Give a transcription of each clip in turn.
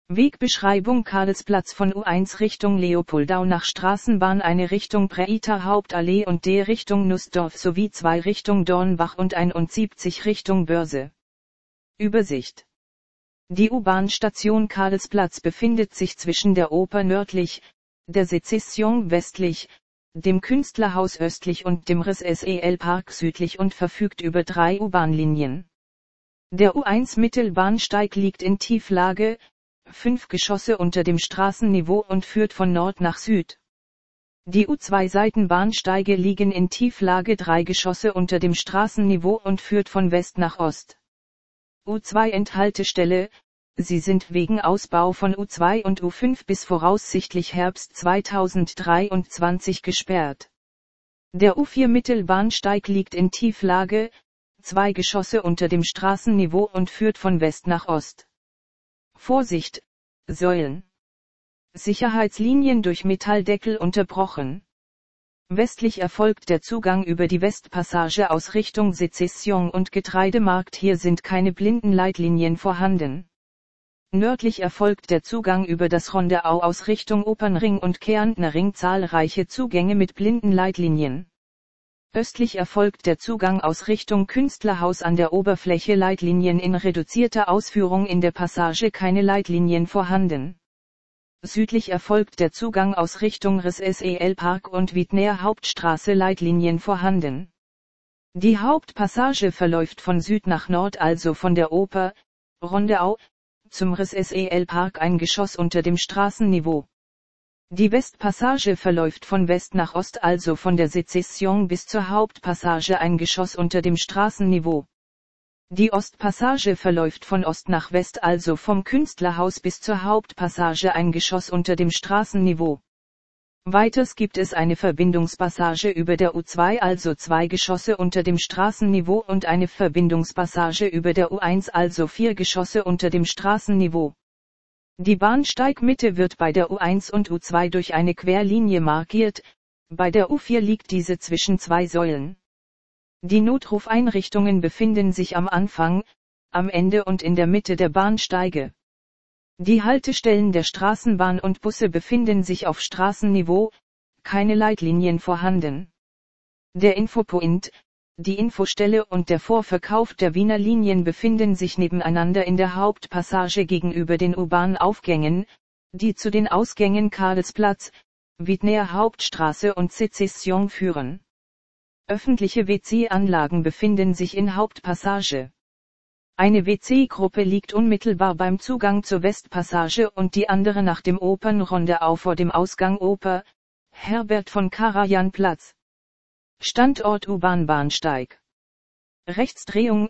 Wegbeschreibung: Karlsplatz von U1 Richtung Leopoldau nach Straßenbahn, eine Richtung Präiter Hauptallee und D Richtung Nussdorf sowie 2 Richtung Dornbach und 71 Richtung Börse. Übersicht: Die U-Bahn-Station Karlsplatz befindet sich zwischen der Oper nördlich, der Sezession westlich, dem Künstlerhaus östlich und dem Riss-SEL-Park südlich und verfügt über 3 U-Bahn-Linien. Der U1 Mittelbahnsteig liegt in Tieflage, 5 Geschosse unter dem Straßenniveau und führt von Nord nach Süd. Die U2 Seitenbahnsteige liegen in Tieflage, 3 Geschosse unter dem Straßenniveau und führt von West nach Ost. U2 Endhaltestelle: Sie sind wegen Ausbau von U2 und U5 bis voraussichtlich Herbst 2023 gesperrt. Der U4 Mittelbahnsteig liegt in Tieflage, 2 Geschosse unter dem Straßenniveau und führt von West nach Ost. Vorsicht! Säulen. Sicherheitslinien durch Metalldeckel unterbrochen. Westlich erfolgt der Zugang über die Westpassage aus Richtung Sezession und Getreidemarkt, hier sind keine Blindenleitlinien vorhanden. Nördlich erfolgt der Zugang über das Rondeau aus Richtung Opernring und Kärntner Ring, zahlreiche Zugänge mit Blindenleitlinien. Östlich erfolgt der Zugang aus Richtung Künstlerhaus an der Oberfläche, Leitlinien in reduzierter Ausführung, in der Passage keine Leitlinien vorhanden. Südlich erfolgt der Zugang aus Richtung Riss-SEL-Park und Wiedner Hauptstraße, Leitlinien vorhanden. Die Hauptpassage verläuft von Süd nach Nord, also von der Oper, Rondeau, zum Riss-SEL-Park, ein Geschoss unter dem Straßenniveau. Die Westpassage verläuft von West nach Ost, also von der Sezession bis zur Hauptpassage, ein Geschoss unter dem Straßenniveau. Die Ostpassage verläuft von Ost nach West, also vom Künstlerhaus bis zur Hauptpassage, ein Geschoss unter dem Straßenniveau. Weiters gibt es eine Verbindungspassage über der U2, also 2 Geschosse unter dem Straßenniveau, und eine Verbindungspassage über der U1, also 4 Geschosse unter dem Straßenniveau. Die Bahnsteigmitte wird bei der U1 und U2 durch eine Querlinie markiert, bei der U4 liegt diese zwischen 2 Säulen. Die Notrufeinrichtungen befinden sich am Anfang, am Ende und in der Mitte der Bahnsteige. Die Haltestellen der Straßenbahn und Busse befinden sich auf Straßenniveau, keine Leitlinien vorhanden. Der Infopoint, die Infostelle und der Vorverkauf der Wiener Linien befinden sich nebeneinander in der Hauptpassage gegenüber den U-Bahn-Aufgängen, die zu den Ausgängen Karlsplatz, Wiedner Hauptstraße und Sezession führen. Öffentliche WC-Anlagen befinden sich in Hauptpassage. Eine WC-Gruppe liegt unmittelbar beim Zugang zur Westpassage und die andere nach dem Opernrondeau vor dem Ausgang Oper, Herbert von Karajan Platz. Standort U-Bahn-Bahnsteig. Rechtsdrehung,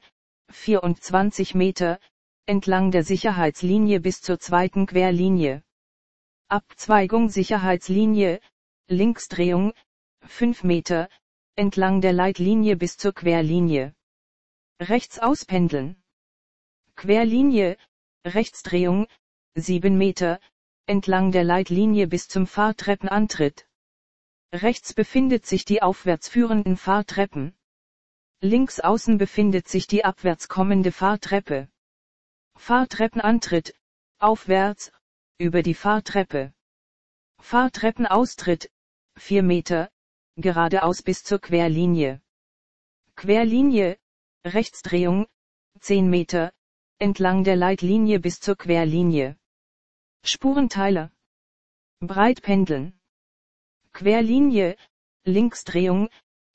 24 Meter, entlang der Sicherheitslinie bis zur 2. Querlinie. Abzweigung Sicherheitslinie, Linksdrehung, 5 Meter, entlang der Leitlinie bis zur Querlinie. Rechts auspendeln. Querlinie, Rechtsdrehung, 7 Meter, entlang der Leitlinie bis zum Fahrtreppenantritt. Rechts befindet sich die aufwärts führenden Fahrtreppen. Links außen befindet sich die abwärts kommende Fahrtreppe. Fahrtreppenantritt, aufwärts, über die Fahrtreppe. Fahrtreppenaustritt, 4 Meter, geradeaus bis zur Querlinie. Querlinie, Rechtsdrehung, 10 Meter, entlang der Leitlinie bis zur Querlinie. Spurenteiler. Breitpendeln. Querlinie, Linksdrehung,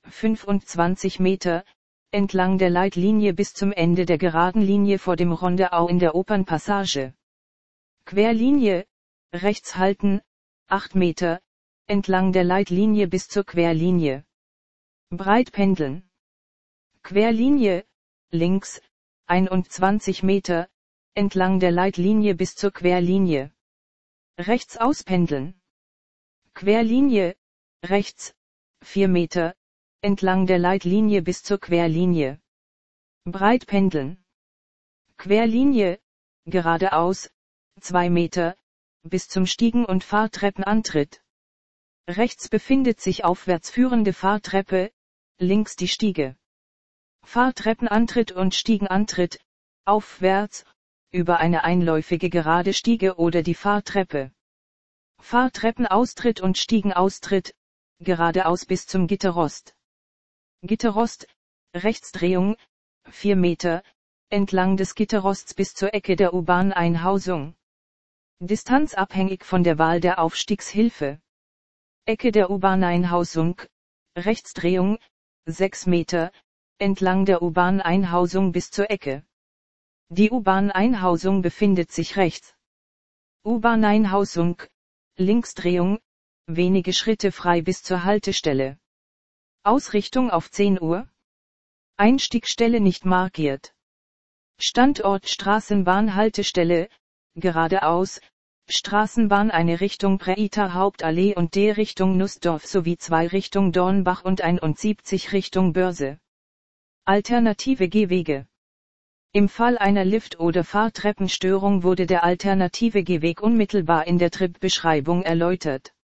25 Meter, entlang der Leitlinie bis zum Ende der geraden Linie vor dem Rondeau in der Opernpassage. Querlinie, rechts halten, 8 Meter, entlang der Leitlinie bis zur Querlinie. Breitpendeln. Querlinie, links, 21 Meter, entlang der Leitlinie bis zur Querlinie. Rechts auspendeln. Querlinie, rechts, 4 Meter, entlang der Leitlinie bis zur Querlinie. Breitpendeln. Querlinie, geradeaus, 2 Meter, bis zum Stiegen- und Fahrtreppenantritt. Rechts befindet sich aufwärts führende Fahrtreppe, links die Stiege. Fahrtreppenantritt und Stiegenantritt, aufwärts, über eine einläufige gerade Stiege oder die Fahrtreppe. Fahrtreppenaustritt und Stiegenaustritt, geradeaus bis zum Gitterrost. Gitterrost, Rechtsdrehung, 4 Meter, entlang des Gitterrosts bis zur Ecke der U-Bahn-Einhausung. Distanz abhängig von der Wahl der Aufstiegshilfe. Ecke der U-Bahn-Einhausung, Rechtsdrehung, 6 Meter, entlang der U-Bahn-Einhausung bis zur Ecke. Die U-Bahn-Einhausung befindet sich rechts. U-Bahn-Einhausung, Linksdrehung, wenige Schritte frei bis zur Haltestelle. Ausrichtung auf 10 Uhr. Einstiegsstelle nicht markiert. Standort Straßenbahnhaltestelle, geradeaus, Straßenbahn eine Richtung Präiter Hauptallee und D Richtung Nussdorf sowie 2 Richtung Dornbach und 71 Richtung Börse. Alternative Gehwege. Im Fall einer Lift- oder Fahrtreppenstörung wurde der alternative Gehweg unmittelbar in der Tripbeschreibung erläutert.